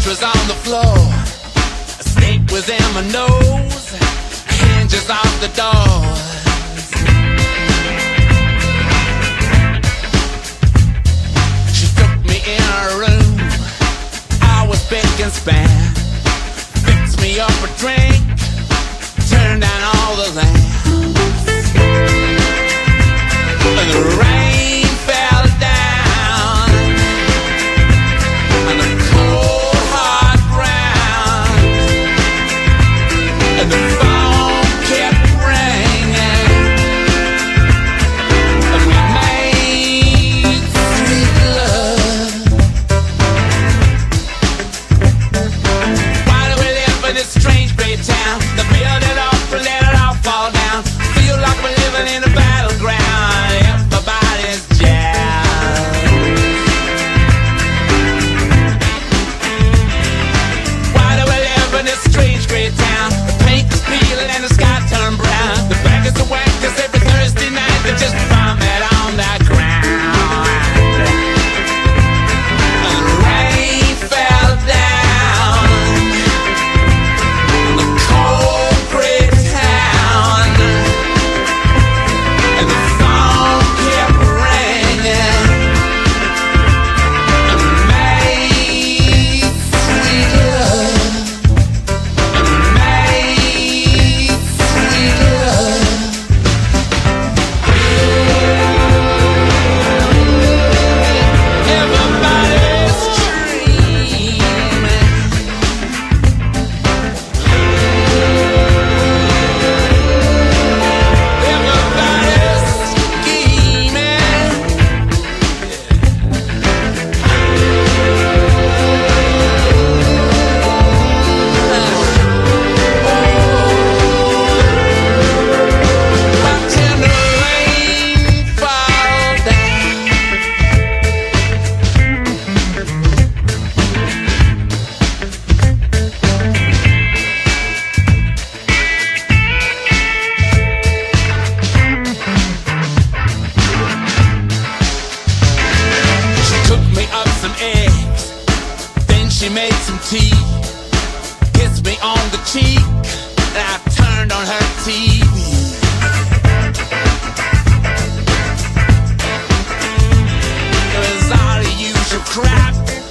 was on the floor. A snake was in my nose. Hinges off the doors. She took me in her room. I was big and span. Fixed me up a drink. Turned down all the lamps. And the rain fell down. And the cold hard ground. And the phone kept ringing. And we made sweet love. Why do we live in this strange great town? The build it up and let it all fall down. Feel like we're living in a battleground. Everybody's jazzed. Why do we live in this strange great town? The paint is peeling and the sky turned brown. The back is the whack 'cause every Thursday night they just bomb it on the ground. And the rain fell down. The cold great town. And the phone kept ringing. And we made sweet love. And we made sweet love. Everybody's dreaming. Everybody's scheming. Watching the rain fall down. She cooked me up some eggs, then she made some tea, kissed me on the cheek, and I turned on her TV. It was all the usual crap.